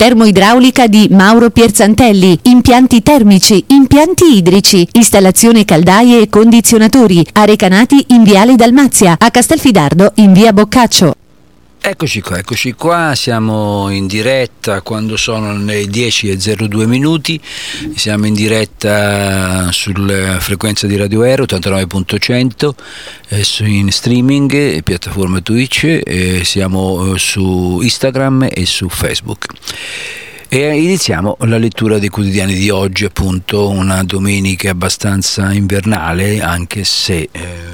Termoidraulica di Mauro Pierzantelli, impianti termici, impianti idrici, installazione caldaie e condizionatori, Arecanati in Viale Dalmazia, a Castelfidardo in Via Boccaccio. Eccoci qua, siamo in diretta quando sono le 10:02 minuti, siamo in diretta sulla frequenza di Radio Aero 89.100, in streaming, piattaforma Twitch, siamo su Instagram e su Facebook. E iniziamo la lettura dei quotidiani di oggi, appunto una domenica abbastanza invernale, anche se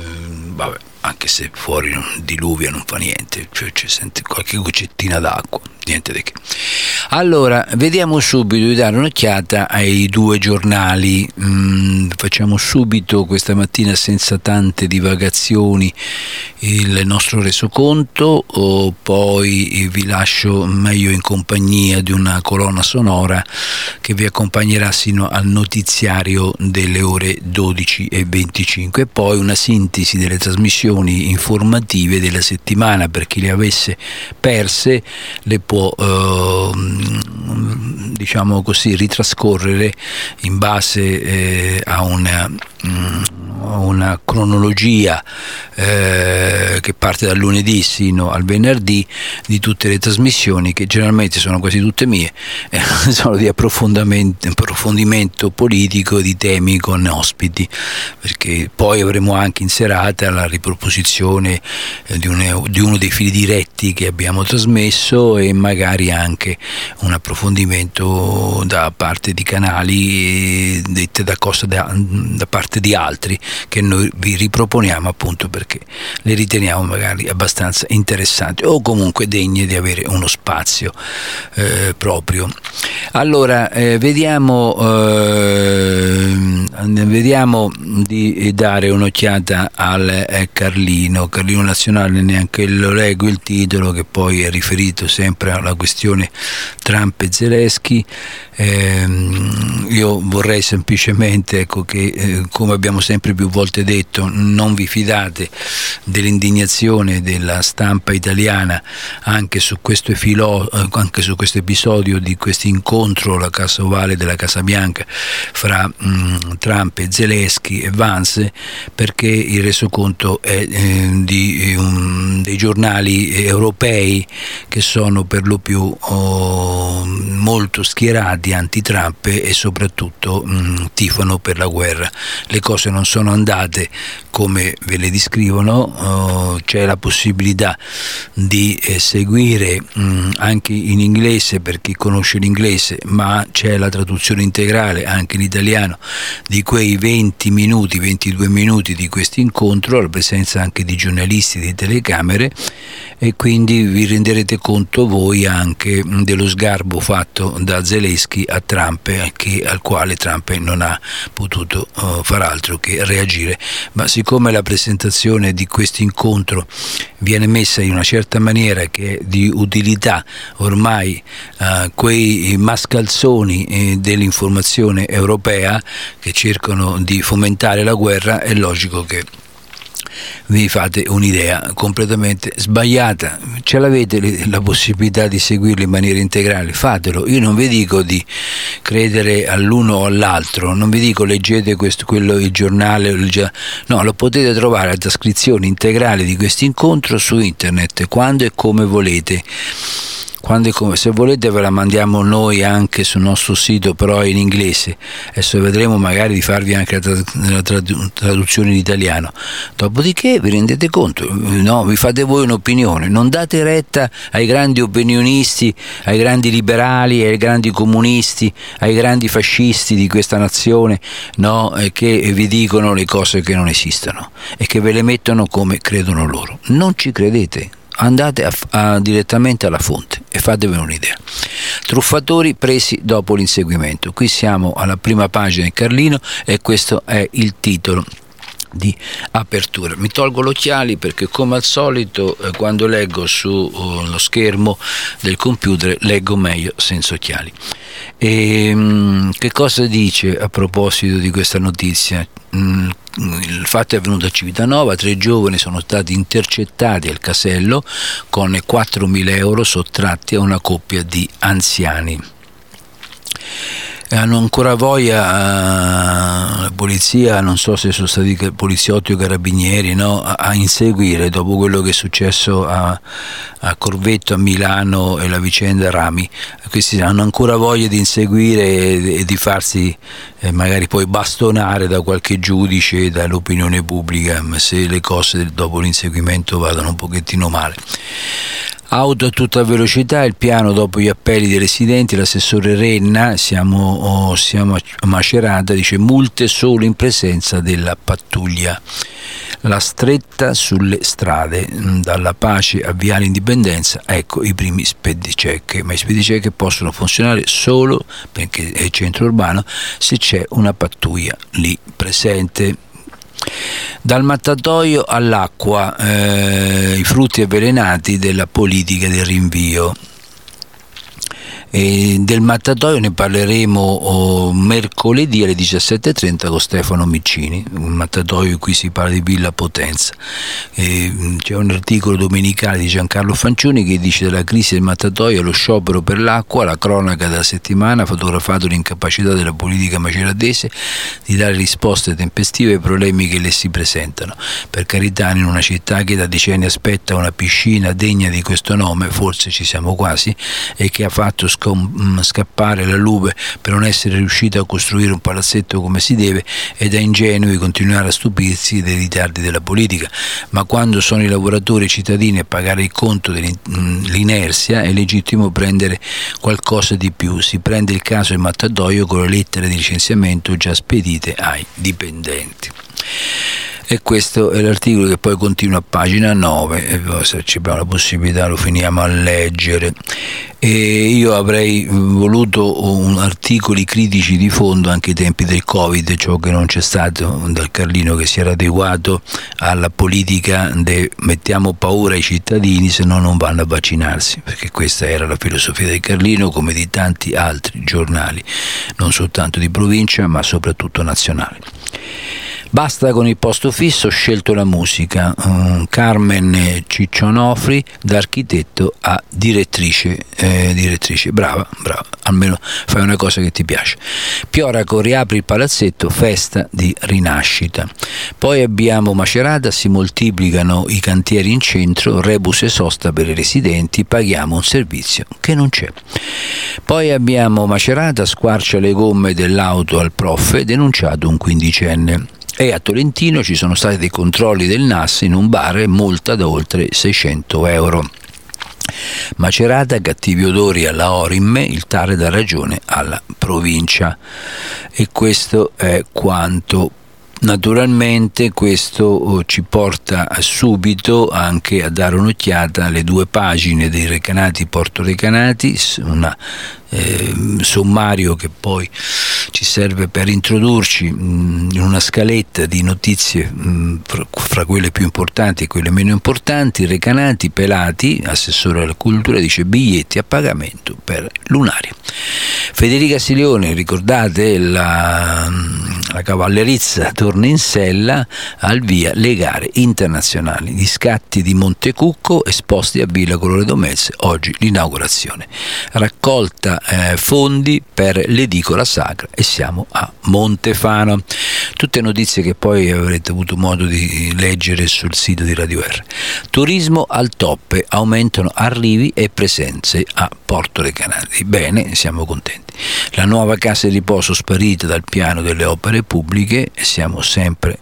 fuori non diluvia, non fa niente, cioè ci sente qualche goccettina d'acqua, niente di che. Allora, vediamo subito di dare un'occhiata ai due giornali. Facciamo subito questa mattina, senza tante divagazioni, il nostro resoconto, poi vi lascio meglio in compagnia di una colonna sonora che vi accompagnerà sino al notiziario delle ore 12:25 e poi una sintesi delle trasmissioni informative della settimana. Per chi le avesse perse le può diciamo così ritrascorrere in base a una cronologia che parte dal lunedì sino al venerdì di tutte le trasmissioni, che generalmente sono quasi tutte mie, sono di approfondimento politico di temi con ospiti, perché poi avremo anche in serata la riproposizione di uno dei fili diretti che abbiamo trasmesso e magari anche un approfondimento da parte di canali dette da parte di altri, che noi vi riproponiamo appunto perché le riteniamo magari abbastanza interessanti o comunque degne di avere uno spazio proprio. Allora vediamo di dare un'occhiata al Carlino Nazionale. Neanche lo leggo il titolo, che poi è riferito sempre alla questione Trump e Zelensky. Io vorrei semplicemente che come abbiamo sempre più volte detto, non vi fidate dell'indignazione della stampa italiana anche su questo episodio di questo incontro alla Casa Ovale della Casa Bianca fra Trump e Zelensky e Vance, perché il resoconto è dei giornali europei che sono per lo più molto schierati anti-Trump e soprattutto tifano per la guerra. Le cose non sono andate come ve le descrivono, c'è la possibilità di seguire anche in inglese per chi conosce l'inglese, ma c'è la traduzione integrale anche in italiano di quei 22 minuti di questo incontro, alla presenza anche di giornalisti, di telecamere, e quindi vi renderete conto voi anche dello sgarbo fatto da Zelensky a Trump, al quale Trump non ha potuto far altro che reagire. Ma siccome la presentazione di questo incontro viene messa in una certa maniera che è di utilità ormai a quei mascalzoni dell'informazione europea che cercano di fomentare la guerra, è logico che vi fate un'idea completamente sbagliata. Ce l'avete la possibilità di seguirlo in maniera integrale, fatelo. Io non vi dico di credere all'uno o all'altro, non vi dico leggete il giornale, no, lo potete trovare la trascrizione integrale di questo incontro su internet quando e come volete. Se volete ve la mandiamo noi anche sul nostro sito, però in inglese. Adesso vedremo magari di farvi anche la traduzione in italiano. Dopodiché vi rendete conto, no, vi fate voi un'opinione, non date retta ai grandi opinionisti, ai grandi liberali, ai grandi comunisti, ai grandi fascisti di questa nazione, no, che vi dicono le cose che non esistono e che ve le mettono come credono loro. Non ci credete. Andate direttamente alla fonte e fatevi un'idea. Truffatori presi dopo l'inseguimento. Qui siamo alla prima pagina di Carlino e questo è il titolo di apertura. Mi tolgo gli occhiali perché, come al solito, quando leggo sullo schermo del computer leggo meglio senza occhiali. E che cosa dice a proposito di questa notizia? Il fatto è avvenuto a Civitanova, 3 giovani sono stati intercettati al casello con 4.000 euro sottratti a una coppia di anziani. Hanno ancora voglia la polizia, non so se sono stati poliziotti o carabinieri, no, a inseguire, dopo quello che è successo a Corvetto, a Milano e la vicenda Rami. Questi hanno ancora voglia di inseguire e di farsi magari poi bastonare da qualche giudice e dall'opinione pubblica, se le cose dopo l'inseguimento vadano un pochettino male. Auto a tutta velocità, il piano dopo gli appelli dei residenti, l'assessore Renna, siamo a Macerata, dice multe solo in presenza della pattuglia. La stretta sulle strade, dalla Pace a Viale Indipendenza, ecco i primi spedicecche, ma i spedicecche possono funzionare solo, perché è centro urbano, se c'è una pattuglia lì presente. Dal mattatoio all'acqua, i frutti avvelenati della politica del rinvio. E del mattatoio ne parleremo mercoledì alle 17.30 con Stefano Miccini, un mattatoio in cui si parla di Villa Potenza. C'è un articolo domenicale di Giancarlo Fancioni che dice della crisi del mattatoio allo sciopero per l'acqua, la cronaca della settimana ha fotografato l'incapacità della politica maceratese di dare risposte tempestive ai problemi che le si presentano. Per carità, in una città che da decenni aspetta una piscina degna di questo nome, forse ci siamo quasi, e che ha fatto scappare la Lube per non essere riuscita a costruire un palazzetto come si deve, ed è ingenui continuare a stupirsi dei ritardi della politica, ma quando sono i lavoratori e i cittadini a pagare il conto dell'inerzia è legittimo prendere qualcosa di più. Si prende il caso del mattatoio con le lettere di licenziamento già spedite ai dipendenti. E questo è l'articolo che poi continua a pagina 9 e poi, se ci abbiamo la possibilità, lo finiamo a leggere. E io avrei voluto articoli critici di fondo anche ai tempi del Covid, ciò che non c'è stato dal Carlino, che si era adeguato alla politica mettiamo paura ai cittadini se no non vanno a vaccinarsi, perché questa era la filosofia del Carlino, come di tanti altri giornali, non soltanto di provincia ma soprattutto nazionali. Basta con il posto fisso, ho scelto la musica. Carmen Ciccionofri, da architetto a direttrice. Brava, almeno fai una cosa che ti piace. Pioraco riapre il palazzetto, festa di rinascita. Poi abbiamo Macerata, si moltiplicano i cantieri in centro, rebus e sosta per i residenti, paghiamo un servizio che non c'è. Poi abbiamo Macerata, squarcia le gomme dell'auto al prof, denunciato un 15enne. E a Tolentino ci sono stati dei controlli del NAS in un bar e multa da oltre 600 euro. Macerata, cattivi odori alla Orimme, il TAR dà ragione alla provincia. E questo è quanto. Naturalmente questo ci porta subito anche a dare un'occhiata alle 2 pagine dei Recanati Porto Recanati, un sommario che poi ci serve per introdurci in una scaletta di notizie fra quelle più importanti e quelle meno importanti. Recanati Pelati, assessore alla cultura, dice biglietti a pagamento per Lunaria. Federica Silione, ricordate, la cavallerizza torna in sella, al via le gare internazionali, gli scatti di Montecucco esposti a Villa Colloredo Metz, oggi l'inaugurazione. Raccolta fondi per l'edicola sacra e siamo a Montefano. Tutte notizie che poi avrete avuto modo di leggere sul sito di Radio R. Turismo al top, aumentano arrivi e presenze a Porto Recanati. Bene, siamo contenti. La nuova casa di riposo sparita dal piano delle opere pubbliche, siamo sempre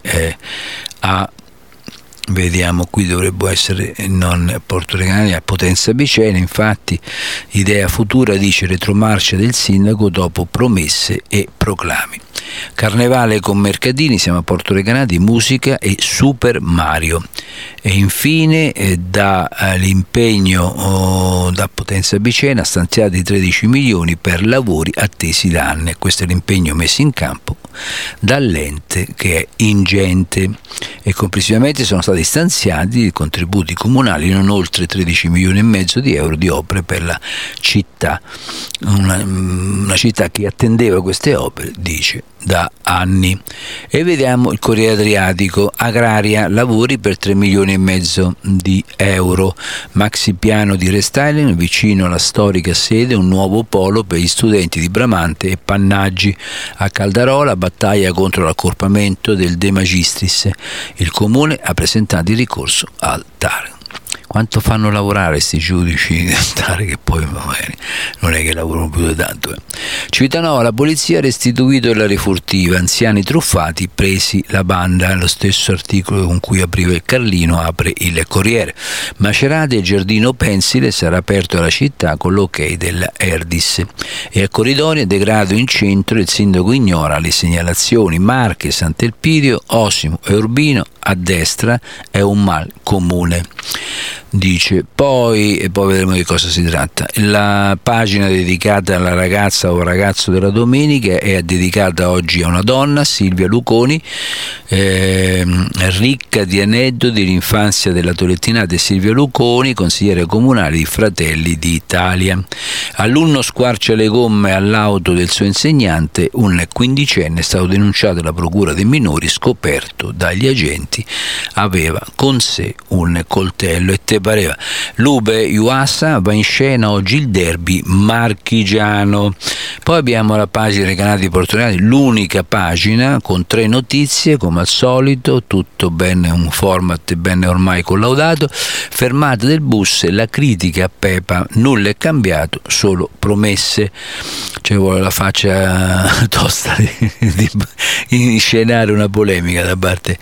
vediamo, qui dovrebbe essere non Porto Recanati, a Potenza Piceno. Infatti Idea Futura dice retromarcia del sindaco dopo promesse e proclami. Carnevale con mercatini, siamo a Porto Recanati, musica e Super Mario. E infine da l'impegno da Potenza Picena stanziati 13 milioni per lavori attesi da anni. Questo è l'impegno messo in campo dall'ente, che è ingente, e complessivamente sono stati stanziati contributi comunali non oltre 13 milioni e mezzo di euro di opere per la città, una città che attendeva queste opere, dice, da anni. E vediamo il Corriere Adriatico, agraria, lavori per 3 milioni e mezzo di euro, maxi piano di restyling vicino alla storica sede, un nuovo polo per gli studenti di Bramante e Pannaggi. A Caldarola, battaglia contro l'accorpamento del De Magistris, il comune ha presentato il ricorso al TAR. Quanto fanno lavorare questi giudici di TAR, che poi non è che lavorano più di tanto. Civitanova, la polizia ha restituito la refurtiva, anziani truffati, presi la banda. Lo stesso articolo con cui apriva il Carlino apre il Corriere. Macerate, il giardino pensile sarà aperto alla città con l'ok della Erdis. E a Corridonia, degrado in centro, il sindaco ignora le segnalazioni. Marche, Sant'Elpidio, Osimo e Urbino, a destra è un mal comune, dice. Poi vedremo di cosa si tratta. La pagina dedicata alla ragazza o ragazzo della domenica è dedicata oggi a una donna, Silvia Luconi, ricca di aneddoti. L'infanzia della tolettinata Silvia Luconi, consigliere comunale di Fratelli d'Italia. Alunno squarcia le gomme all'auto del suo insegnante, un quindicenne è stato denunciato alla procura dei minori, scoperto dagli agenti aveva con sé un coltello. E te pareva? Lube Iuassa, va in scena oggi il derby marchigiano. Poi abbiamo la pagina Recanati Porto Recanati, l'unica pagina con 3 notizie come al solito, tutto bene, un format ben ormai collaudato. Fermata del bus e la critica a Pepa, nulla è cambiato, solo promesse. Cioè vuole la faccia tosta di inscenare una polemica da parte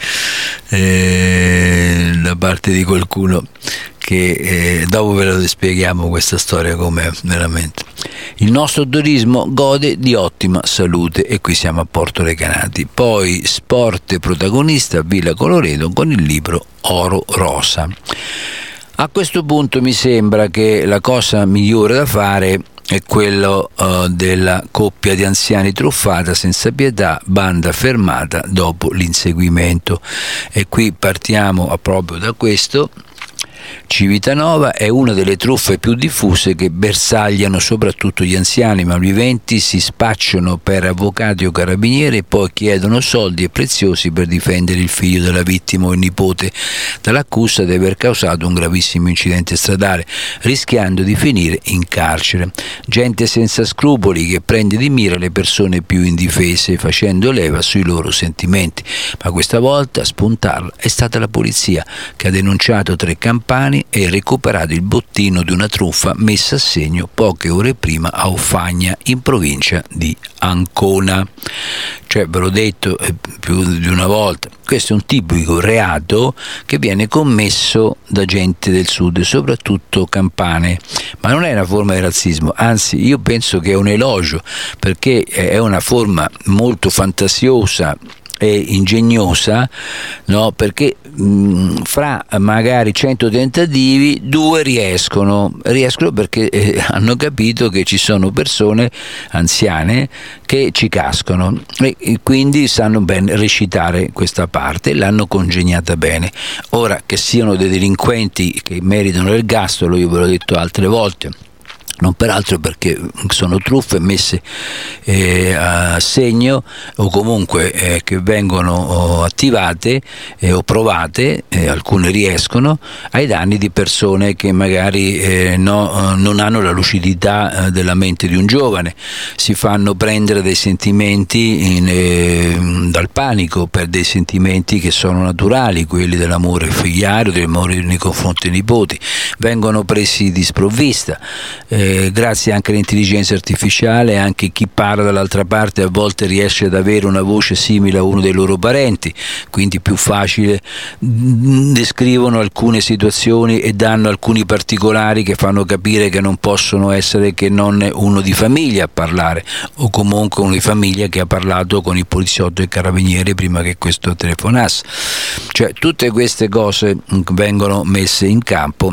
di qualcuno che dopo ve lo spieghiamo questa storia com'è veramente. Il nostro turismo gode di ottima salute, e qui siamo a Porto Recanati. Poi sport protagonista Villa Colloredo con il libro Oro Rosa. A questo punto mi sembra che la cosa migliore da fare è quello della coppia di anziani truffata senza pietà, banda fermata dopo l'inseguimento. E qui partiamo proprio da questo. Civitanova è una delle truffe più diffuse che bersagliano soprattutto gli anziani malviventi, si spacciano per avvocati o carabinieri e poi chiedono soldi e preziosi per difendere il figlio della vittima o il nipote dall'accusa di aver causato un gravissimo incidente stradale, rischiando di finire in carcere. Gente senza scrupoli che prende di mira le persone più indifese facendo leva sui loro sentimenti, ma questa volta a spuntarla è stata la polizia, che ha denunciato 3 campani e recuperato il bottino di una truffa messa a segno poche ore prima a Uffagna, in provincia di Ancona. Cioè, ve l'ho detto più di una volta, questo è un tipico reato che viene commesso da gente del sud, soprattutto campane, ma non è una forma di razzismo, anzi io penso che è un elogio, perché è una forma molto fantasiosa e ingegnosa, no? Perché fra magari 100 tentativi 2 riescono perché hanno capito che ci sono persone anziane che ci cascano e quindi sanno ben recitare questa parte, l'hanno congegnata bene. Ora, che siano dei delinquenti che meritano l'ergastolo, io ve l'ho detto altre volte, non peraltro perché sono truffe messe a segno o comunque che vengono attivate o provate, alcune riescono, ai danni di persone che magari non hanno la lucidità della mente di un giovane, si fanno prendere dei sentimenti dal panico per dei sentimenti che sono naturali, quelli dell'amore figliario, dell'amore nei confronti dei nipoti, vengono presi di sprovvista. grazie anche all'intelligenza artificiale, anche chi parla dall'altra parte a volte riesce ad avere una voce simile a uno dei loro parenti, quindi più facile, descrivono alcune situazioni e danno alcuni particolari che fanno capire che non possono essere che non uno di famiglia a parlare, o comunque uno di famiglia che ha parlato con il poliziotto e il carabiniere prima che questo telefonasse. Cioè tutte queste cose vengono messe in campo.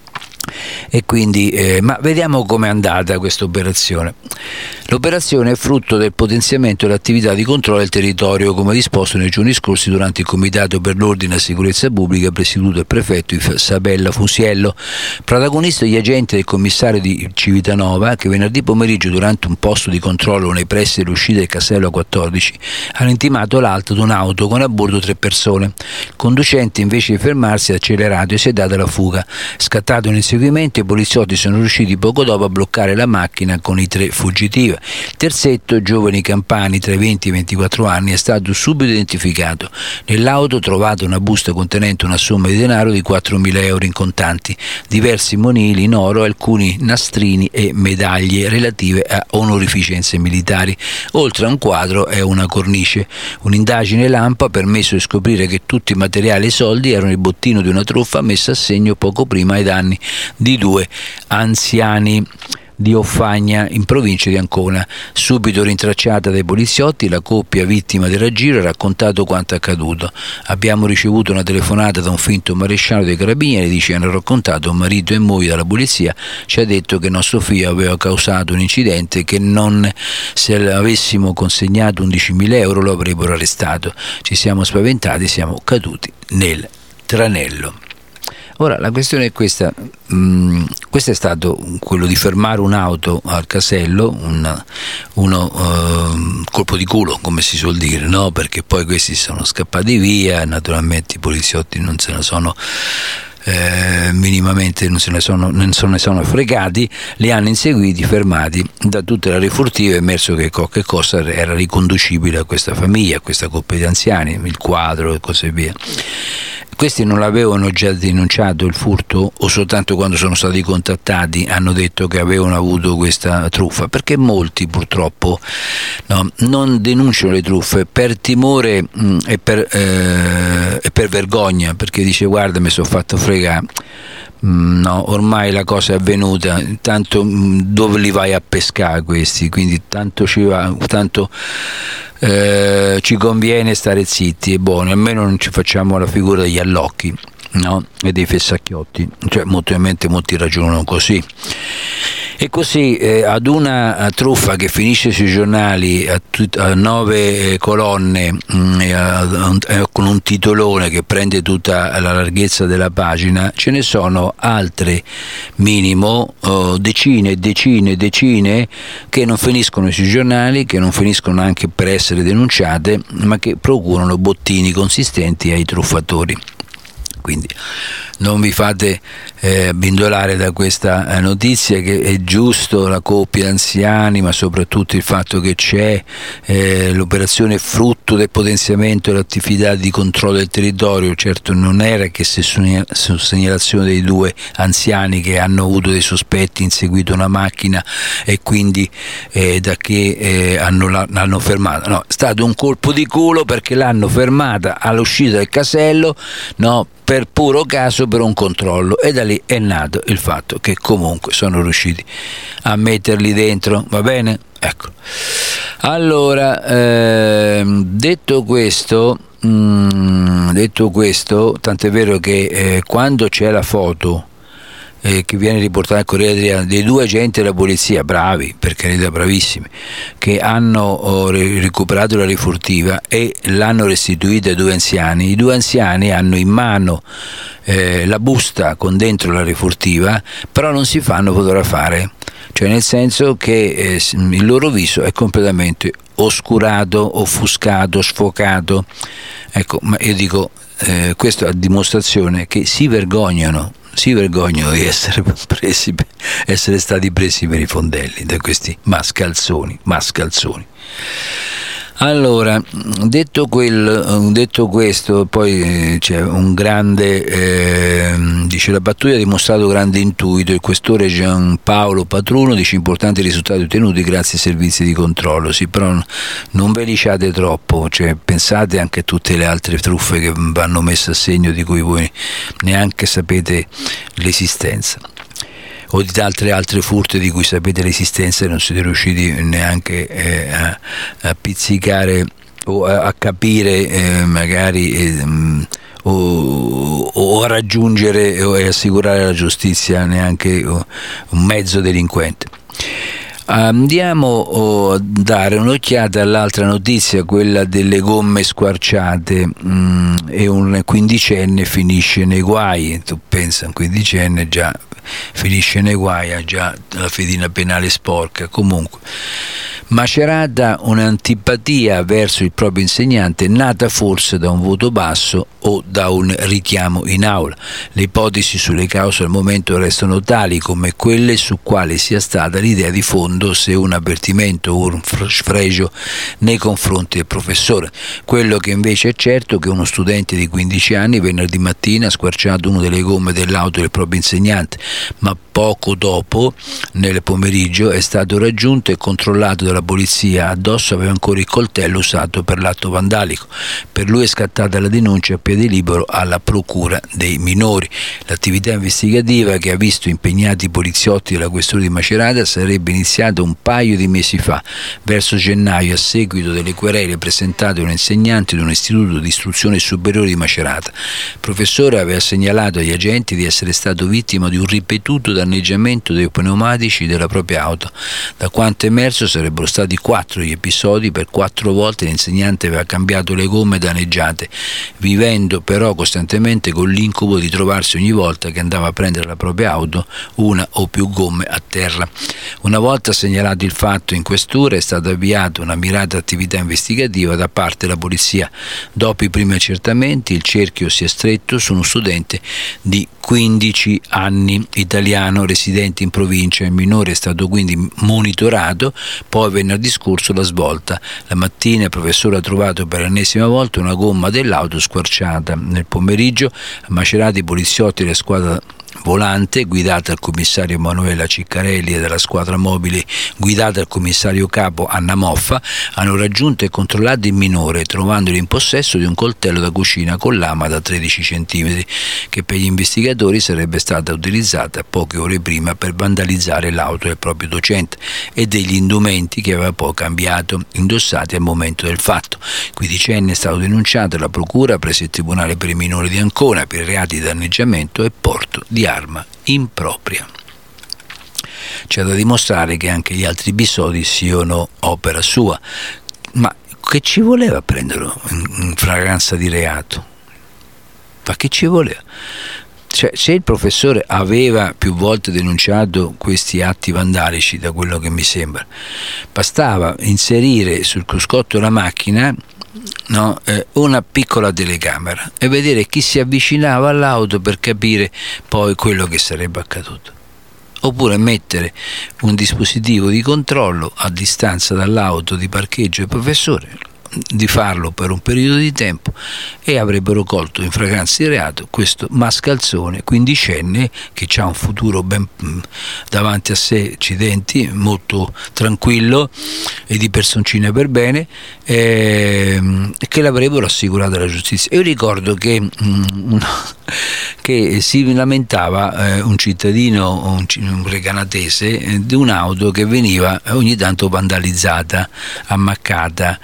E quindi, ma vediamo com'è andata questa operazione. L'operazione è frutto del potenziamento dell'attività di controllo del territorio, come disposto nei giorni scorsi durante il Comitato per l'Ordine e la Sicurezza Pubblica presieduto dal prefetto Isabella Fusiello. Protagonisti gli agenti del commissario di Civitanova, che venerdì pomeriggio, durante un posto di controllo nei pressi dell'uscita del Casello A14, hanno intimato l'alto di un'auto con a bordo 3 persone. Il conducente, invece di fermarsi, ha accelerato e si è dato alla fuga. Scattato un inseguimento, i poliziotti sono riusciti poco dopo a bloccare la macchina con i 3 fuggitivi. Il terzetto, giovani campani tra i 20 e i 24 anni, è stato subito identificato. Nell'auto trovata una busta contenente una somma di denaro di 4.000 euro in contanti, diversi monili in oro, alcuni nastrini e medaglie relative a onorificenze militari. Oltre a un quadro e una cornice. Un'indagine lampo ha permesso di scoprire che tutti i materiali e i soldi erano il bottino di una truffa messa a segno poco prima ai danni di 2 anziani di Offagna, in provincia di Ancona. Subito rintracciata dai poliziotti, la coppia vittima del raggiro ha raccontato quanto accaduto. Abbiamo ricevuto una telefonata da un finto maresciallo dei carabinieri, dice, hanno raccontato un marito e moglie dalla polizia, ci ha detto che nostro figlio aveva causato un incidente, che non, se avessimo consegnato 11.000 euro lo avrebbero arrestato. Ci siamo spaventati, siamo caduti nel tranello. Ora la questione è questa, questo è stato quello di fermare un'auto al casello, colpo di culo, come si suol dire, no? Perché poi questi sono scappati via, naturalmente i poliziotti non se ne sono minimamente non se ne sono fregati, li hanno inseguiti, fermati. Da tutte le aree furtive è emerso che qualche cosa era riconducibile a questa famiglia, a questa coppia di anziani, il quadro e così via. Questi non l'avevano già denunciato il furto, o soltanto quando sono stati contattati hanno detto che avevano avuto questa truffa? Perché molti purtroppo non denunciano le truffe per timore e per vergogna, perché dice guarda mi sono fatto fregare. No, ormai la cosa è avvenuta, tanto dove li vai a pescare questi? Quindi tanto ci conviene stare zitti, è buono, almeno non ci facciamo la figura degli allocchi, no? E dei fessacchiotti, cioè molti ragionano così. E così ad una truffa che finisce sui giornali a 9 colonne con un titolone che prende tutta la larghezza della pagina, ce ne sono altre minimo decine che non finiscono sui giornali, che non finiscono anche per essere denunciate, ma che procurano bottini consistenti ai truffatori. Quindi non vi fate abbindolare da questa notizia, che è giusto la coppia anziani, ma soprattutto il fatto che c'è l'operazione frutto del potenziamento dell'attività di controllo del territorio. Certo non era che su segnalazione dei 2 anziani che hanno avuto dei sospetti, inseguito una macchina e quindi da che l'hanno fermata, no, è stato un colpo di culo perché l'hanno fermata all'uscita del casello, no, per puro caso, per un controllo, e da lì è nato il fatto che comunque sono riusciti a metterli dentro, va bene? Ecco. Allora, detto questo, tant'è vero che quando c'è la foto che viene riportata al Corriere dell'Adriano dei 2 agenti della polizia, bravi, per carità, bravissimi, che hanno recuperato la rifurtiva e l'hanno restituita ai 2 anziani. I 2 anziani hanno in mano la busta con dentro la rifurtiva, però non si fanno fotografare, cioè nel senso che il loro viso è completamente oscurato, offuscato, sfocato. Ecco, ma io dico, questo è a dimostrazione che si vergognano di essere stati presi per i fondelli da questi mascalzoni. Allora, detto questo, poi c'è un grande, dice la pattuglia ha dimostrato grande intuito, il questore Giampaolo Patruno dice importanti risultati ottenuti grazie ai servizi di controllo, sì, però non ve li ciate troppo, cioè, pensate anche a tutte le altre truffe che vanno messe a segno di cui voi neanche sapete l'esistenza, o di altre furte di cui sapete l'esistenza e non siete riusciti neanche a pizzicare o a capire magari o a raggiungere o assicurare alla giustizia neanche un mezzo delinquente. Andiamo a dare un'occhiata all'altra notizia, quella delle gomme squarciate, e un quindicenne finisce nei guai. Tu pensa, un quindicenne già finisce nei guai, ha già la fedina penale sporca. Comunque, macerata un'antipatia verso il proprio insegnante nata forse da un voto basso o da un richiamo in aula. Le ipotesi sulle cause al momento restano tali come quelle su quale sia stata l'idea di fondo, se un avvertimento o un sfregio nei confronti del professore. Quello che invece è certo è che uno studente di 15 anni venerdì mattina ha squarciato una delle gomme dell'auto del proprio insegnante, ma poco dopo, nel pomeriggio, è stato raggiunto e controllato dalla polizia. Addosso aveva ancora il coltello usato per l'atto vandalico. Per lui è scattata la denuncia a piede libero alla procura dei minori. L'attività investigativa, che ha visto impegnati i poliziotti della questura di Macerata, sarebbe iniziata un paio di mesi fa, verso gennaio, a seguito delle querele presentate da un insegnante di un istituto di istruzione superiore di Macerata. Il professore aveva segnalato agli agenti di essere stato vittima di un ripetuto danneggiamento dei pneumatici della propria auto. Da quanto emerso sarebbero stati 4 gli episodi, per 4 volte l'insegnante aveva cambiato le gomme danneggiate, vivendo però costantemente con l'incubo di trovarsi ogni volta che andava a prendere la propria auto una o più gomme a terra. Una volta segnalato il fatto in questura è stata avviata una mirata attività investigativa da parte della polizia. Dopo i primi accertamenti il cerchio si è stretto su uno studente di 15 anni, italiano, residente in provincia. Il minore è stato quindi monitorato. Poi venerdì scorso la svolta. La mattina il professore ha trovato per l'ennesima volta una gomma dell'auto squarciata. Nel pomeriggio a Macerata i poliziotti della squadra volante, guidata dal commissario Emanuela Ciccarelli, e dalla squadra mobile guidata dal commissario capo Anna Moffa, hanno raggiunto e controllato il minore, trovandolo in possesso di un coltello da cucina con lama da 13 cm, che per gli investigatori sarebbe stata utilizzata poche ore prima per vandalizzare l'auto del proprio docente, e degli indumenti che aveva poi cambiato, indossati al momento del fatto. Il quindicenne è stato denunciato alla procura presso il Tribunale per i minori di Ancona per reati di danneggiamento e porto di arma impropria. C'è da dimostrare che anche gli altri episodi siano opera sua, ma che ci voleva prenderlo in flagranza di reato? Ma che ci voleva? Cioè, se il professore aveva più volte denunciato questi atti vandalici, da quello che mi sembra, bastava inserire sul cruscotto della macchina una piccola telecamera e vedere chi si avvicinava all'auto per capire poi quello che sarebbe accaduto, oppure mettere un dispositivo di controllo a distanza dall'auto di parcheggio del professore, di farlo per un periodo di tempo, e avrebbero colto in flagranza di reato questo mascalzone quindicenne che ha un futuro ben davanti a sé, accidenti, molto tranquillo e di personcina per bene, che l'avrebbero assicurato alla giustizia. Io ricordo che si lamentava un cittadino, un recanatese, di un'auto che veniva ogni tanto vandalizzata, ammaccata,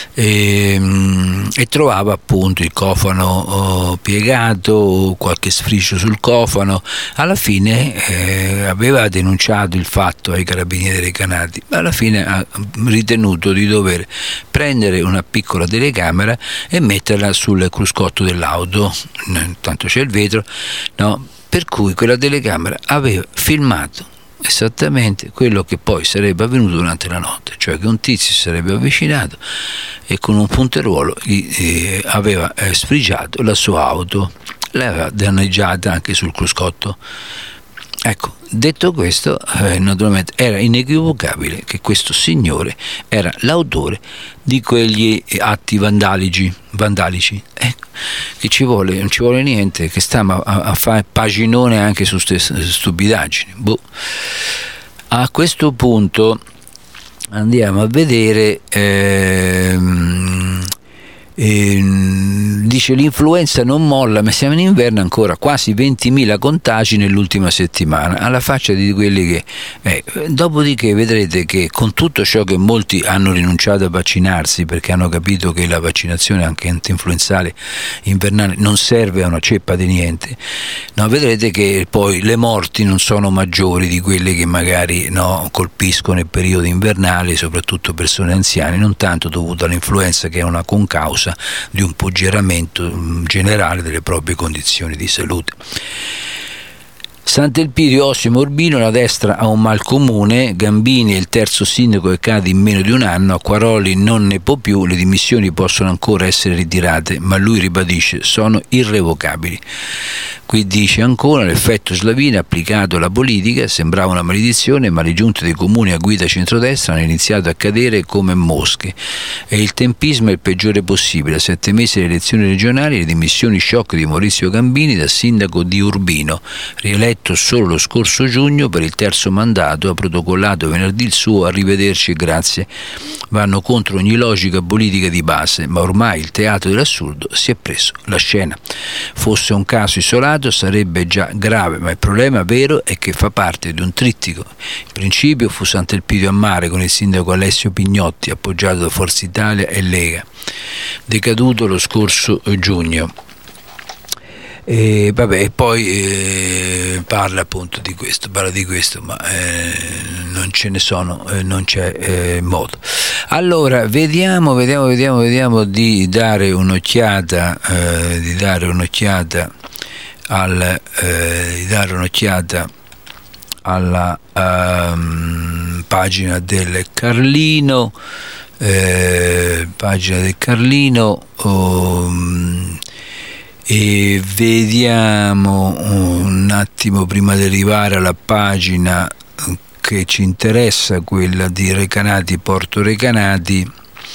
e trovava appunto il cofano piegato, qualche sfriscio sul cofano. Alla fine aveva denunciato il fatto ai carabinieri recanati, ma alla fine ha ritenuto di dover prendere una piccola telecamera e metterla sul cruscotto dell'auto, tanto c'è il vetro, per cui quella telecamera aveva filmato esattamente quello che poi sarebbe avvenuto durante la notte, cioè che un tizio si sarebbe avvicinato e con un punteruolo aveva sfrigiato la sua auto, l'aveva danneggiata anche sul cruscotto. Ecco, detto questo, naturalmente era inequivocabile che questo signore era l'autore di quegli atti vandalici. Ecco, che ci vuole, non ci vuole niente, che stiamo a fare paginone anche su queste stupidaggini. Boh. A questo punto andiamo a vedere, dice l'influenza non molla, ma siamo in inverno ancora, quasi 20.000 contagi nell'ultima settimana, alla faccia di quelli che dopodiché vedrete che con tutto ciò che molti hanno rinunciato a vaccinarsi perché hanno capito che la vaccinazione anche antinfluenzale invernale non serve a una ceppa di niente, no, vedrete che poi le morti non sono maggiori di quelle che magari colpiscono il periodo invernale, soprattutto persone anziane, non tanto dovuto all'influenza che è una concausa di un peggioramento generale delle proprie condizioni di salute. Sant'Elpidio, Osimo, Urbino, la destra ha un mal comune, Gambini è il terzo sindaco che cade in meno di un anno, Acquaroli non ne può più, le dimissioni possono ancora essere ritirate, ma lui ribadisce sono irrevocabili. Qui dice ancora l'effetto Slavina applicato alla politica, sembrava una maledizione, ma le giunte dei comuni a guida centrodestra hanno iniziato a cadere come mosche e il tempismo è il peggiore possibile. A 7 mesi delle elezioni regionali, le dimissioni shock di Maurizio Gambini da sindaco di Urbino, rieletto solo lo scorso giugno per il terzo mandato, ha protocollato venerdì il suo arrivederci e grazie. Vanno contro ogni logica politica di base, ma ormai il teatro dell'assurdo si è preso la scena. Fosse un caso isolato sarebbe già grave, ma il problema vero è che fa parte di un trittico. In principio fu Sant'Elpidio a mare con il sindaco Alessio Pignotti, appoggiato da Forza Italia e Lega, decaduto lo scorso giugno. E parla appunto di questo, ma non ce ne sono, non c'è modo. Allora vediamo di dare un'occhiata alla pagina del Carlino, e vediamo un attimo prima di arrivare alla pagina che ci interessa, quella di Recanati, Porto Recanati.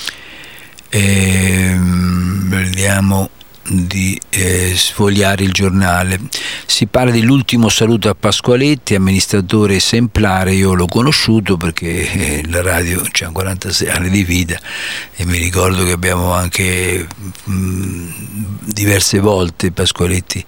Vediamo di sfogliare il giornale. Si parla dell'ultimo saluto a Pasqualetti, amministratore esemplare. Io l'ho conosciuto perché la radio c'ha 46 anni di vita e mi ricordo che abbiamo anche diverse volte Pasqualetti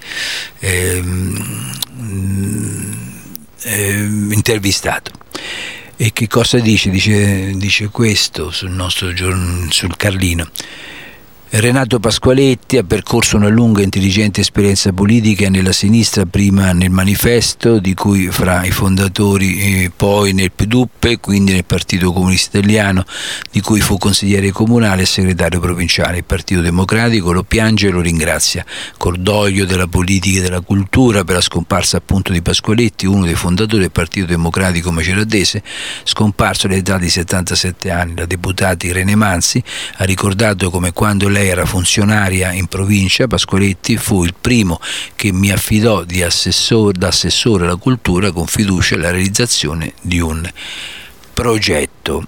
intervistato. E che cosa dice? Dice questo sul Carlino. Renato Pasqualetti ha percorso una lunga e intelligente esperienza politica nella sinistra, prima nel Manifesto, di cui fra i fondatori, poi nel PDUP, quindi nel Partito Comunista Italiano, di cui fu consigliere comunale e segretario provinciale. Il Partito Democratico lo piange e lo ringrazia. Cordoglio della politica e della cultura per la scomparsa appunto di Pasqualetti, uno dei fondatori del Partito Democratico maceratese, scomparso all'età di 77 anni. La deputata Irene Manzi ha ricordato come quando lei era funzionaria in provincia, Pasqualetti fu il primo che mi affidò da assessore alla cultura con fiducia la realizzazione di un progetto.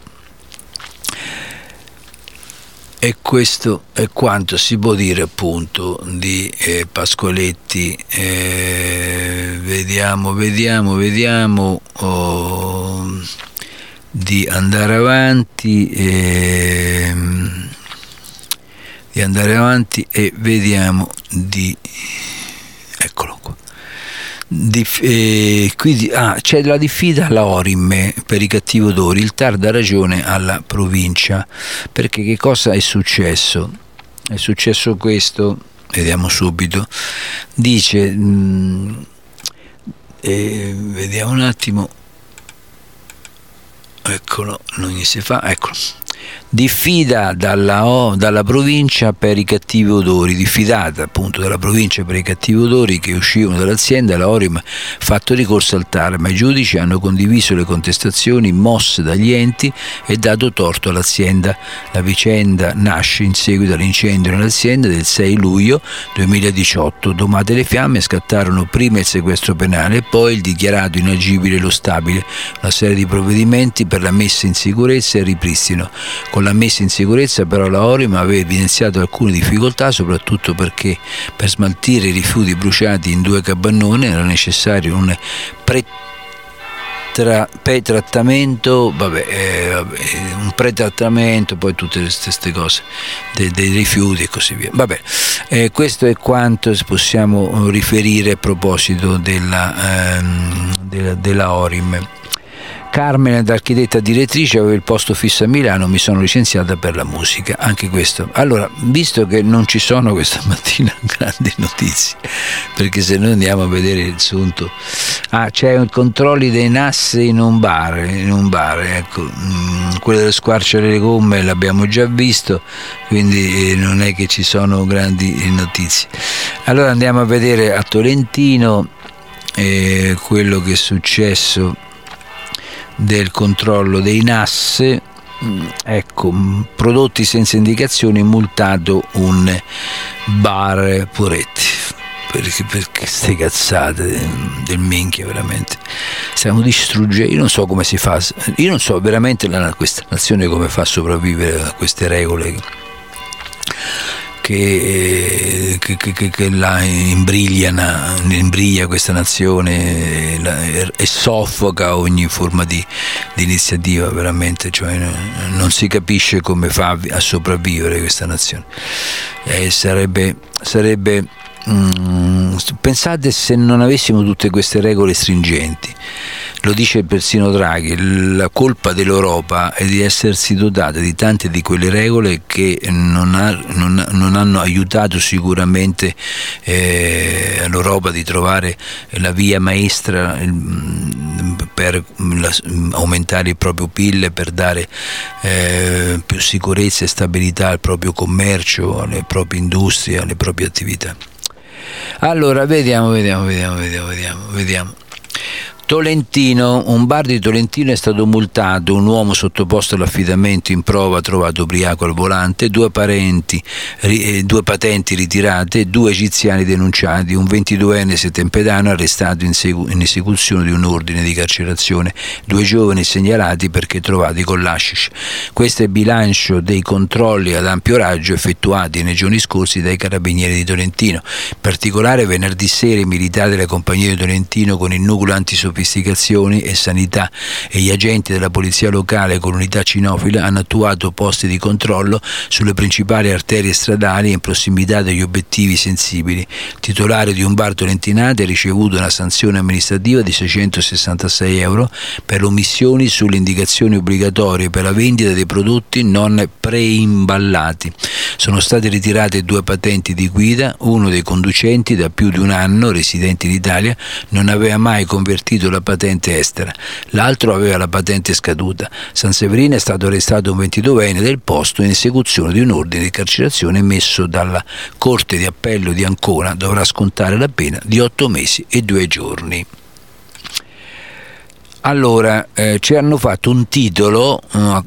E questo è quanto si può dire appunto di Pasqualetti. Vediamo di andare avanti e vediamo eccolo qua. C'è la diffida alla Orim per i cattivi odori, il TAR dà ragione alla provincia, perché che cosa è successo? È successo questo, vediamo subito, dice vediamo un attimo, eccolo, non gli si fa, eccolo. diffida dalla provincia per i cattivi odori, diffidata appunto dalla provincia per i cattivi odori che uscivano dall'azienda, la Orim ha fatto ricorso al TAR, ma i giudici hanno condiviso le contestazioni mosse dagli enti e dato torto all'azienda. La vicenda nasce in seguito all'incendio nell'azienda del 6 luglio 2018. Domate le fiamme scattarono prima il sequestro penale e poi il dichiarato inagibile lo stabile, una serie di provvedimenti per la messa in sicurezza e il ripristino. Con la messa in sicurezza però la Orim aveva evidenziato alcune difficoltà, soprattutto perché per smaltire i rifiuti bruciati in 2 capannoni era necessario un pretrattamento, un pretrattamento, poi tutte queste cose dei rifiuti e così via. Questo è quanto possiamo riferire a proposito della Orim. Carmen, da architetta direttrice, avevo il posto fisso a Milano, mi sono licenziata per la musica, anche questo. Allora, visto che non ci sono questa mattina grandi notizie, perché se noi andiamo a vedere il sunto, c'è i controlli dei NAS in un bar, ecco, quello dello squarcio delle gomme l'abbiamo già visto, quindi non è che ci sono grandi notizie. Allora andiamo a vedere a Tolentino quello che è successo del controllo dei NAS. Ecco, prodotti senza indicazioni, multato un bar. Poretti, perché ste cazzate del minchia, veramente stiamo distruggendo. Io non so come si fa, io non so veramente questa nazione come fa a sopravvivere a queste regole che la imbriglia questa nazione e soffoca ogni forma di iniziativa, veramente, cioè non si capisce come fa a sopravvivere questa nazione. Sarebbe pensate se non avessimo tutte queste regole stringenti, lo dice persino Draghi, la colpa dell'Europa è di essersi dotata di tante di quelle regole che non hanno aiutato sicuramente all'Europa di trovare la via maestra per aumentare il proprio PIL, per dare più sicurezza e stabilità al proprio commercio, alle proprie industrie, alle proprie attività. Allora, vediamo. Tolentino, un bar di Tolentino è stato multato, un uomo sottoposto all'affidamento in prova trovato ubriaco al volante, 2 patenti ritirate, 2 egiziani denunciati, un 22enne setempedano arrestato in esecuzione di un ordine di carcerazione, 2 giovani segnalati perché trovati con l'hashish. Questo è il bilancio dei controlli ad ampio raggio effettuati nei giorni scorsi dai carabinieri di Tolentino. In particolare venerdì sera i militari della compagnia di Tolentino con il nucleo antisofisticazioni e sanità e gli agenti della polizia locale con unità cinofila hanno attuato posti di controllo sulle principali arterie stradali in prossimità degli obiettivi sensibili. Il titolare di un bar tolentinate ha ricevuto una sanzione amministrativa di 666 euro per omissioni sulle indicazioni obbligatorie per la vendita dei prodotti non preimballati. Sono state ritirate 2 patenti di guida, uno dei conducenti da più di un anno, residente in Italia, non aveva mai convertito la patente estera, l'altro aveva la patente scaduta. San Severino è stato arrestato un 22enne del posto in esecuzione di un ordine di carcerazione emesso dalla Corte di Appello di Ancona, dovrà scontare la pena di 8 mesi e 2 giorni. Allora, ci hanno fatto un titolo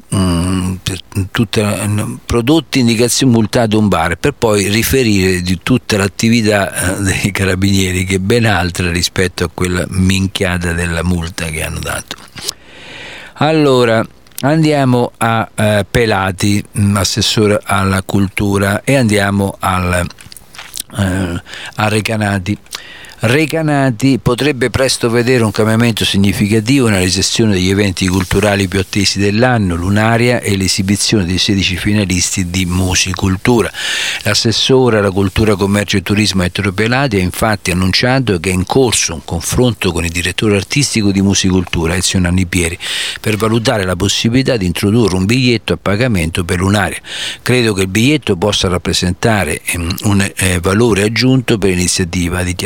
prodotti, indicazioni, multato un bar, per poi riferire di tutta l'attività dei carabinieri, che è ben altra rispetto a quella minchiata della multa che hanno dato. Allora, andiamo a Pelati, assessore alla cultura, e andiamo a Recanati. Recanati potrebbe presto vedere un cambiamento significativo nella gestione degli eventi culturali più attesi dell'anno, Lunaria e l'esibizione dei 16 finalisti di Musicultura. L'assessore alla cultura, commercio e turismo Ettore Pelati ha infatti annunciato che è in corso un confronto con il direttore artistico di Musicultura, Ezio Nannipieri, per valutare la possibilità di introdurre un biglietto a pagamento per Lunaria. Credo che il biglietto possa rappresentare un valore aggiunto per l'iniziativa, ha dichiarato Pelati.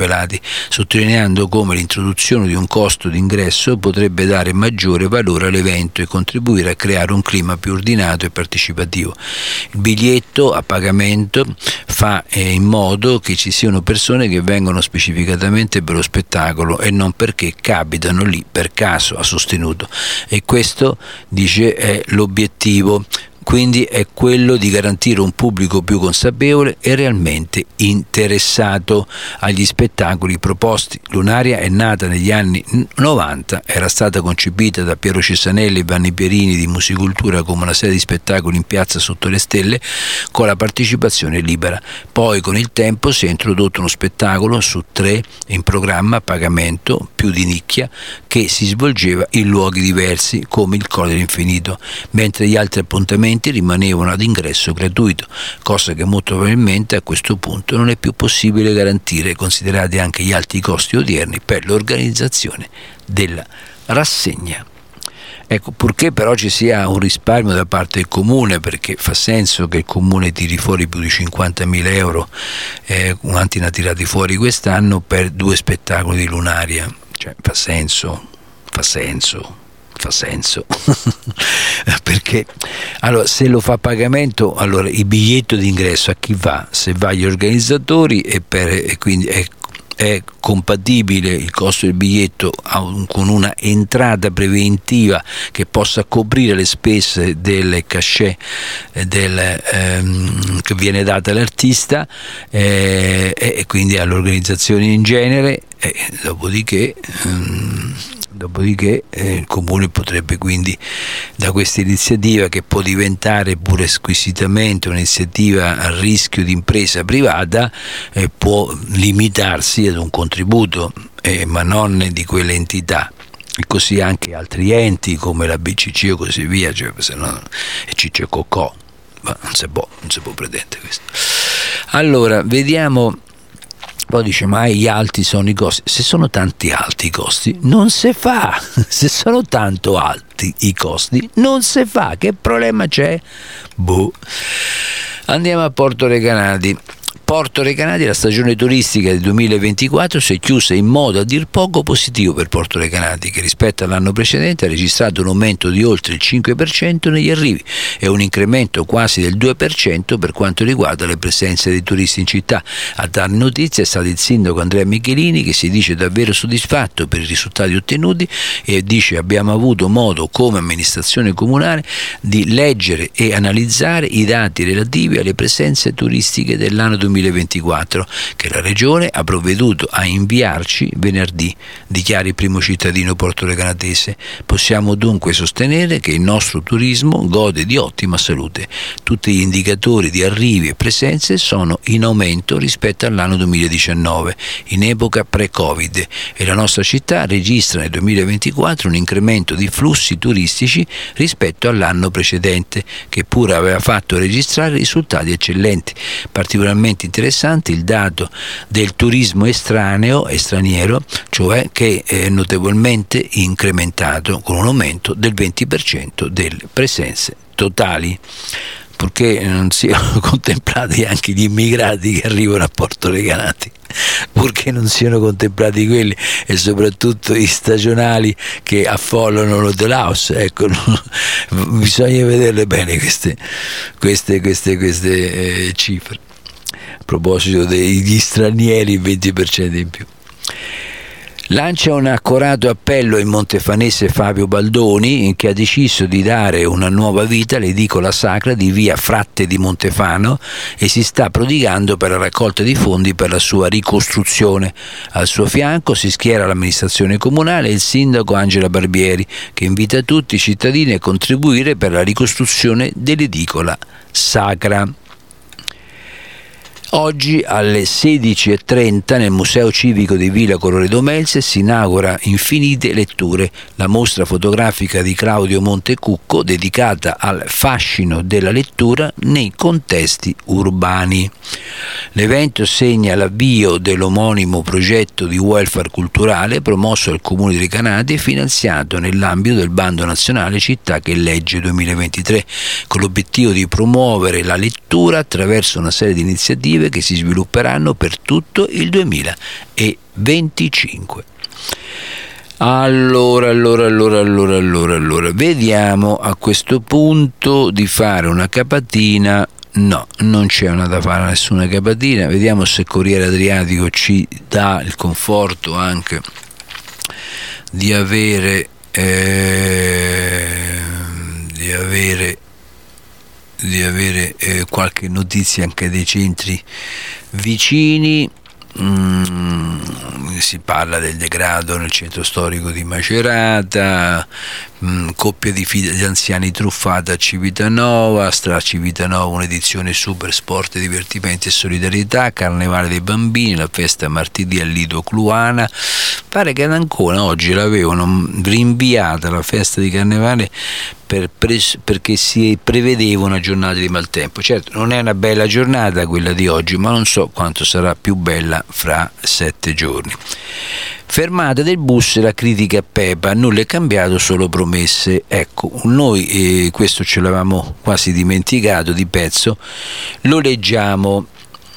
tutelati, sottolineando come l'introduzione di un costo d'ingresso potrebbe dare maggiore valore all'evento e contribuire a creare un clima più ordinato e partecipativo. Il biglietto a pagamento fa in modo che ci siano persone che vengono specificatamente per lo spettacolo e non perché capitano lì per caso, ha sostenuto, e questo, dice, è l'obiettivo. Quindi è quello di garantire un pubblico più consapevole e realmente interessato agli spettacoli proposti. Lunaria è nata negli anni 90, era stata concepita da Piero Cesanelli e Vanni Pierini di Musicultura come una serie di spettacoli in piazza sotto le stelle con la partecipazione libera. Poi con il tempo si è introdotto uno spettacolo su 3 in programma a pagamento, più di nicchia, che si svolgeva in luoghi diversi come il Colle dell'Infinito, mentre gli altri appuntamenti rimanevano ad ingresso gratuito, cosa che molto probabilmente a questo punto non è più possibile garantire, considerati anche gli alti costi odierni per l'organizzazione della rassegna. Ecco, purché però ci sia un risparmio da parte del comune, perché fa senso che il comune tiri fuori più di 50.000 euro, quanti ne ha tirati fuori quest'anno per 2 spettacoli di Lunaria, cioè fa senso perché allora se lo fa a pagamento, allora il biglietto d'ingresso a chi va? Se va agli organizzatori e quindi è compatibile il costo del biglietto con una entrata preventiva che possa coprire le spese del cachet che viene data all'artista e quindi all'organizzazione in genere, dopodiché il comune potrebbe quindi, da questa iniziativa che può diventare pure squisitamente un'iniziativa a rischio di impresa privata, può limitarsi ad un contributo, ma non di quelle entità. E così anche altri enti come la BCC o così via, cioè, se no è ciccio cocò, ma non si può pretendere questo. Allora, vediamo. Poi dice, ma gli alti sono i costi. Se sono tanti alti i costi, non si fa. Se sono tanto alti i costi, non si fa. Che problema c'è? Boh. Andiamo a Porto Recanati. Porto Recanati, la stagione turistica del 2024 si è chiusa in modo a dir poco positivo per Porto Recanati, che rispetto all'anno precedente ha registrato un aumento di oltre il 5% negli arrivi e un incremento quasi del 2% per quanto riguarda le presenze dei turisti in città. A dare notizia è stato il sindaco Andrea Michelini, che si dice davvero soddisfatto per i risultati ottenuti e dice: abbiamo avuto modo come amministrazione comunale di leggere e analizzare i dati relativi alle presenze turistiche dell'anno 2024 che la Regione ha provveduto a inviarci venerdì, dichiara il primo cittadino portorecanatese. Possiamo dunque sostenere che il nostro turismo gode di ottima salute. Tutti gli indicatori di arrivi e presenze sono in aumento rispetto all'anno 2019, in epoca pre-Covid, e la nostra città registra nel 2024 un incremento di flussi turistici rispetto all'anno precedente, che pure aveva fatto registrare risultati eccellenti. Particolarmente interessante il dato del turismo straniero, cioè che è notevolmente incrementato con un aumento del 20% delle presenze totali, purché non siano contemplati anche gli immigrati che arrivano a Porto Recanati, purché non siano contemplati quelli e soprattutto i stagionali che affollano l'Hotel House. Ecco, bisogna vederle bene queste cifre. A proposito degli stranieri, il 20% in più. Lancia un accorato appello il montefanese Fabio Baldoni, che ha deciso di dare una nuova vita all'edicola sacra di via Fratte di Montefano e si sta prodigando per la raccolta di fondi per la sua ricostruzione. Al suo fianco si schiera l'amministrazione comunale e il sindaco Angela Barbieri, che invita tutti i cittadini a contribuire per la ricostruzione dell'edicola sacra. Oggi alle 16:30 nel Museo Civico di Villa Colloredo Melzi si inaugura Infinite Letture, la mostra fotografica di Claudio Montecucco dedicata al fascino della lettura nei contesti urbani. L'evento segna l'avvio dell'omonimo progetto di welfare culturale promosso dal Comune di Recanati e finanziato nell'ambito del Bando Nazionale Città che Legge 2023, con l'obiettivo di promuovere la lettura attraverso una serie di iniziative positive che si svilupperanno per tutto il 2025. Allora, vediamo a questo punto di fare una capatina. No, non c'è da fare nessuna capatina. Vediamo se Corriere Adriatico ci dà il conforto anche di avere qualche notizia anche dei centri vicini. Si parla del degrado nel centro storico di Macerata, coppia di anziani truffata a Civitanova, Stra Civitanova, un'edizione super sport, divertimenti e solidarietà, Carnevale dei bambini, la festa martedì al Lido Cluana. Pare che ad Ancona oggi l'avevano rinviata la festa di Carnevale perché si prevedeva una giornata di maltempo. Certo, non è una bella giornata quella di oggi, ma non so quanto sarà più bella fra 7 giorni. Fermata del bus, la critica a Pepa, nulla è cambiato, solo promesse. Ecco, noi questo ce l'avevamo quasi dimenticato di pezzo, lo leggiamo.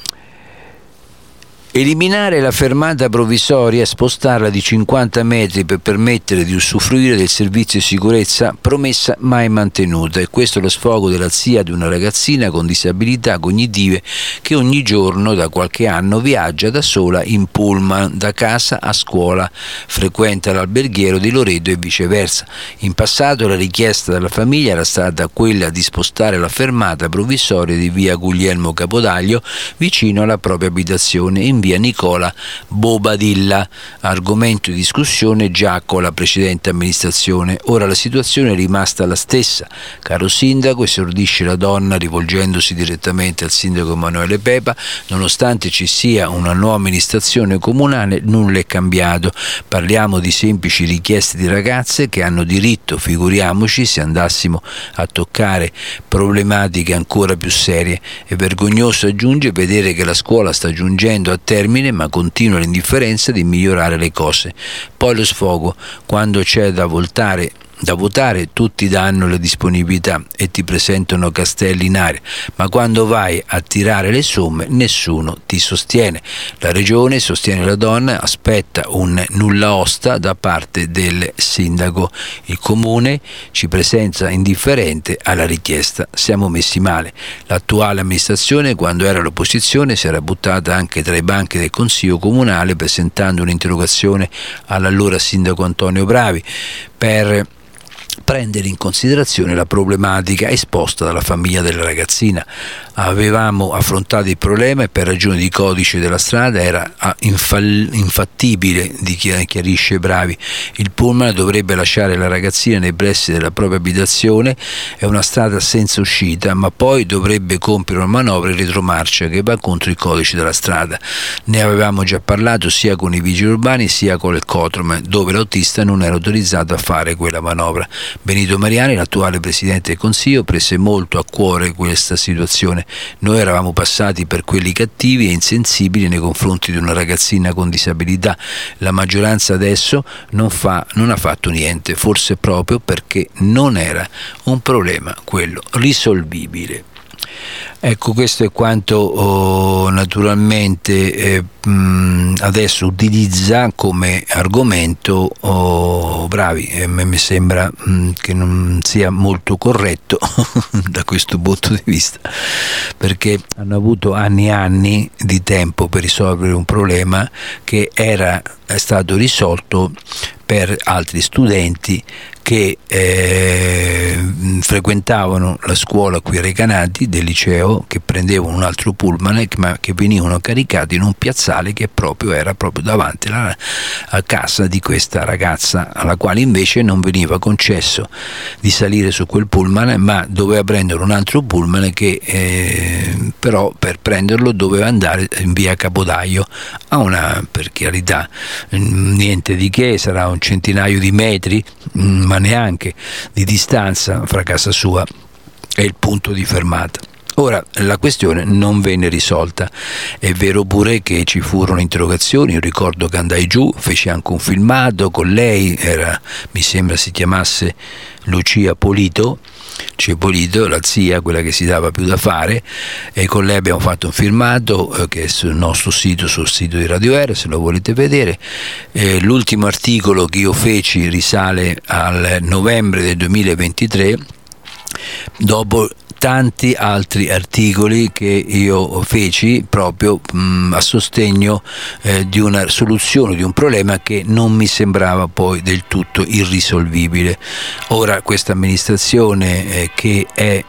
Eliminare la fermata provvisoria, spostarla di 50 metri per permettere di usufruire del servizio di sicurezza, promessa mai mantenuta. E questo è lo sfogo della zia di una ragazzina con disabilità cognitive che ogni giorno da qualche anno viaggia da sola in pullman da casa a scuola, frequenta l'alberghiero di Loreto e viceversa. In passato la richiesta della famiglia era stata quella di spostare la fermata provvisoria di via Guglielmo Capodaglio vicino alla propria abitazione in via Nicola Bobadilla, argomento di discussione già con la precedente amministrazione. Ora la situazione è rimasta la stessa. Caro sindaco, esordisce la donna rivolgendosi direttamente al sindaco Emanuele Pepa, nonostante ci sia una nuova amministrazione comunale nulla è cambiato. Parliamo di semplici richieste di ragazze che hanno diritto, figuriamoci se andassimo a toccare problematiche ancora più serie. È vergognoso, aggiunge, vedere che la scuola sta giungendo a termine ma continua l'indifferenza di migliorare le cose. Poi lo sfogo, quando c'è da votare tutti danno la disponibilità e ti presentano castelli in aria, ma quando vai a tirare le somme nessuno ti sostiene. La regione sostiene la donna, aspetta un nulla osta da parte del sindaco. Il comune ci presenta indifferente alla richiesta. Siamo messi male. L'attuale amministrazione, quando era all'opposizione, si era buttata anche tra i banchi del Consiglio Comunale presentando un'interrogazione all'allora sindaco Antonio Bravi per prendere in considerazione la problematica esposta dalla famiglia della ragazzina. Avevamo affrontato il problema e per ragioni di codice della strada era infattibile, chiarisce Bravi. Il pullman dovrebbe lasciare la ragazzina nei pressi della propria abitazione, è una strada senza uscita, ma poi dovrebbe compiere una manovra in retromarcia che va contro il codice della strada. Ne avevamo già parlato sia con i vigili urbani sia con il Cotrom, dove l'autista non era autorizzato a fare quella manovra. Benito Mariani, l'attuale Presidente del Consiglio, prese molto a cuore questa situazione. Noi eravamo passati per quelli cattivi e insensibili nei confronti di una ragazzina con disabilità. La maggioranza adesso non ha fatto niente, forse proprio perché non era un problema quello risolvibile. Ecco, questo è quanto naturalmente adesso utilizza come argomento Bravi. A me mi sembra che non sia molto corretto da questo punto di vista, perché hanno avuto anni e anni di tempo per risolvere un problema che è stato risolto per altri studenti che frequentavano la scuola qui a Recanati del liceo, che prendevano un altro pullman ma che venivano caricati in un piazzale che era proprio davanti a casa di questa ragazza, alla quale invece non veniva concesso di salire su quel pullman, ma doveva prendere un altro pullman che però per prenderlo doveva andare in via Capodaglio per carità niente di che, sarà un centinaio di metri, ma neanche di distanza fra casa sua e il punto di fermata. Ora la questione non venne risolta. È vero pure che ci furono interrogazioni, io ricordo che andai giù, feci anche un filmato con lei, mi sembra si chiamasse Lucia Polito, Cibolito, la zia, quella che si dava più da fare, e con lei abbiamo fatto un filmato che è sul nostro sito, sul sito di Radio R, se lo volete vedere. L'ultimo articolo che io feci risale al novembre del 2023, dopo tanti altri articoli che io feci proprio a sostegno di una soluzione di un problema che non mi sembrava poi del tutto irrisolvibile. Ora questa amministrazione che è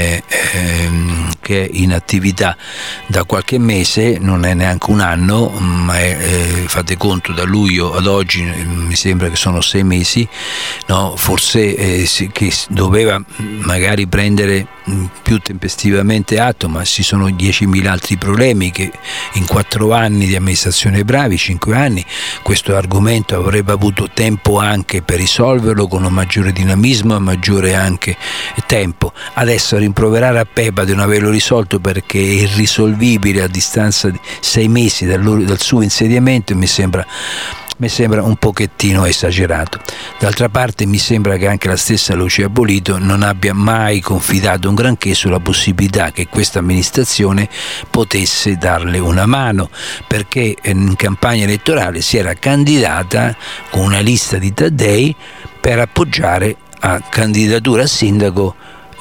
in attività da qualche mese, non è neanche un anno, ma fate conto, da luglio ad oggi mi sembra che sono 6 mesi, no? Forse che doveva magari prendere più tempestivamente atto, ma ci sono 10.000 altri problemi che in 4 anni di amministrazione Bravi, 5 anni, questo argomento avrebbe avuto tempo anche per risolverlo con un maggiore dinamismo e maggiore anche tempo. Adesso rimproverare a Pepa di non averlo risolto perché è irrisolvibile a distanza di 6 mesi dal suo insediamento mi sembra un pochettino esagerato. D'altra parte mi sembra che anche la stessa Lucia Bolito non abbia mai confidato un granché sulla possibilità che questa amministrazione potesse darle una mano, perché in campagna elettorale si era candidata con una lista di Taddei per appoggiare a candidatura a sindaco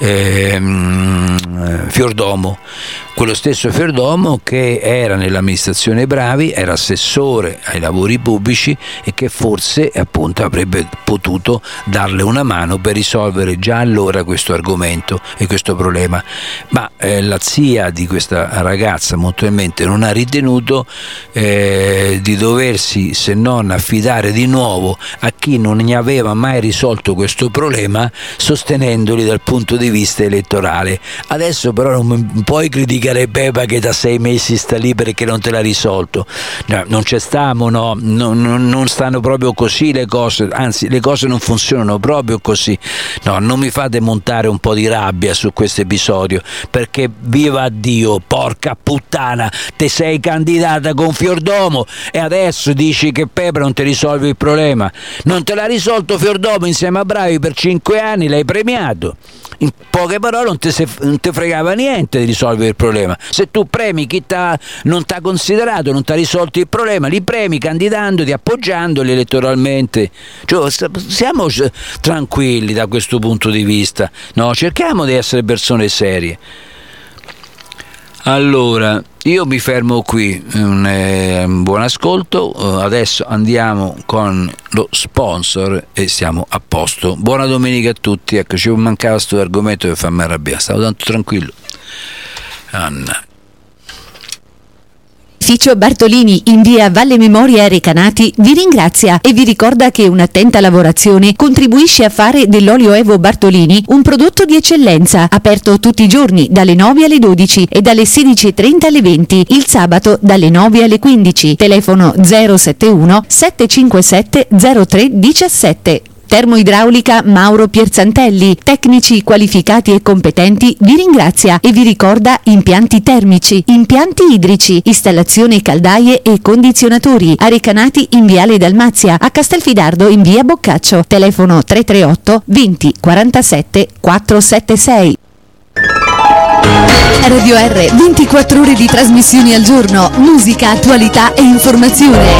Fiordomo, quello stesso Fiordomo che era nell'amministrazione Bravi, era assessore ai lavori pubblici e che forse appunto avrebbe potuto darle una mano per risolvere già allora questo argomento e questo problema, ma la zia di questa ragazza molto probabilmente non ha ritenuto di doversi se non affidare di nuovo a chi non ne aveva mai risolto questo problema, sostenendoli dal punto di vista elettorale. Adesso però non puoi criticare Pepa che da 6 mesi sta lì perché non te l'ha risolto. No, non ci stiamo, no, non stanno proprio così le cose, anzi le cose non funzionano proprio così. No, non mi fate montare un po' di rabbia su questo episodio, perché viva Dio, porca puttana, te sei candidata con Fiordomo e adesso dici che Pepa non ti risolve il problema. Non te l'ha risolto Fiordomo insieme a Bravi per 5 anni, l'hai premiato. In poche parole non ti fregava niente di risolvere il problema. Se tu premi chi non ti ha considerato, non ti ha risolto il problema, li premi candidandoti, appoggiandoli elettoralmente. Cioè, siamo tranquilli da questo punto di vista, no? Cerchiamo di essere persone serie. Allora, io mi fermo qui, un buon ascolto, adesso andiamo con lo sponsor e siamo a posto. Buona domenica a tutti, ecco, ci mancava questo argomento che fa me arrabbiare, stavo tanto tranquillo. Anna. Ufficio Bartolini in via Valle Memoria Recanati vi ringrazia e vi ricorda che un'attenta lavorazione contribuisce a fare dell'olio Evo Bartolini un prodotto di eccellenza, aperto tutti i giorni dalle 9 alle 12 e dalle 16:30 alle 20, il sabato dalle 9 alle 15, telefono 071 757 0317. Termoidraulica Mauro Pierzantelli, tecnici qualificati e competenti, vi ringrazia e vi ricorda impianti termici, impianti idrici, installazione caldaie e condizionatori, a Recanati in viale Dalmazia, a Castelfidardo in via Boccaccio, telefono 338 20 47 476. Radio R, 24 ore di trasmissioni al giorno, musica, attualità e informazione.